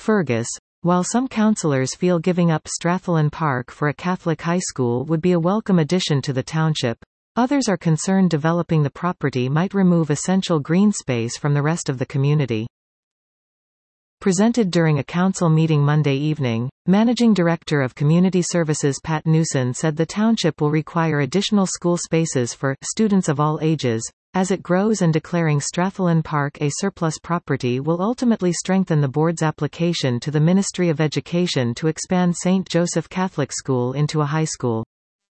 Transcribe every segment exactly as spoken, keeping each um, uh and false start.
Fergus. While some councillors feel giving up Strathallan Park for a Catholic high school would be a welcome addition to the township, others are concerned developing the property might remove essential green space from the rest of the community. Presented during a council meeting Monday evening, Managing Director of Community Services Pat Newson said the township will require additional school spaces for students of all ages as it grows, and declaring Strathallan Park a surplus property will ultimately strengthen the board's application to the Ministry of Education to expand Saint Joseph Catholic School into a high school.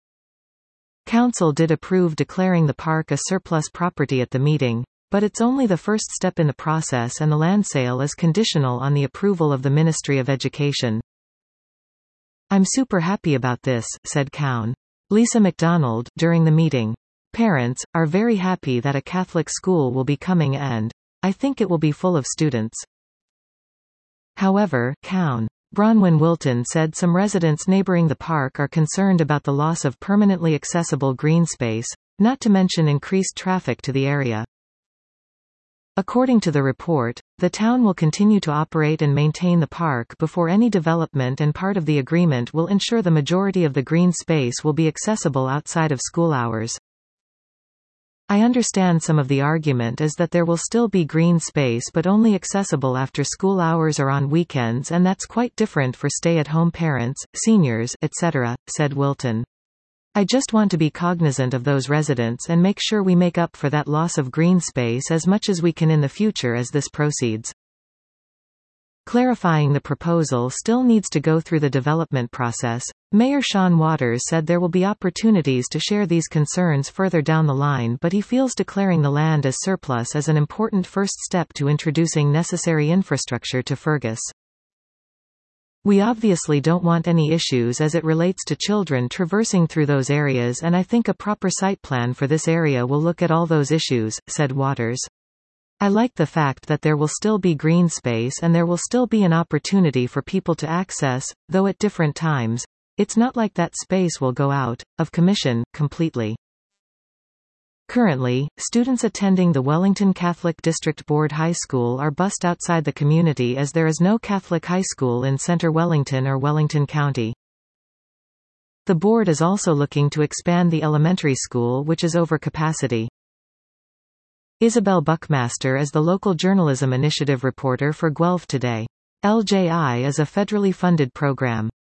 Council did approve declaring the park a surplus property at the meeting, but it's only the first step in the process, and the land sale is conditional on the approval of the Ministry of Education. "I'm super happy about this," said Cowan. Lisa MacDonald, during the meeting. "Parents are very happy that a Catholic school will be coming, and I think it will be full of students." However, Cowan. Bronwyn Wilton said some residents neighboring the park are concerned about the loss of permanently accessible green space, not to mention increased traffic to the area. According to the report, the town will continue to operate and maintain the park before any development, and part of the agreement will ensure the majority of the green space will be accessible outside of school hours. "I understand some of the argument is that there will still be green space but only accessible after school hours or on weekends, and that's quite different for stay-at-home parents, seniors, et cetera, said Wilton. "I just want to be cognizant of those residents and make sure we make up for that loss of green space as much as we can in the future as this proceeds." Clarifying the proposal still needs to go through the development process, Mayor Sean Waters said there will be opportunities to share these concerns further down the line, but he feels declaring the land as surplus is an important first step to introducing necessary infrastructure to Fergus. "We obviously don't want any issues as it relates to children traversing through those areas, and I think a proper site plan for this area will look at all those issues," said Waters. "I like the fact that there will still be green space and there will still be an opportunity for people to access, though at different times. It's not like that space will go out of commission completely." Currently, students attending the Wellington Catholic District Board High School are bused outside the community as there is no Catholic high school in Centre Wellington or Wellington County. The board is also looking to expand the elementary school, which is over capacity. Isabel Buckmaster is the local journalism initiative reporter for Guelph Today. L J I is a federally funded program.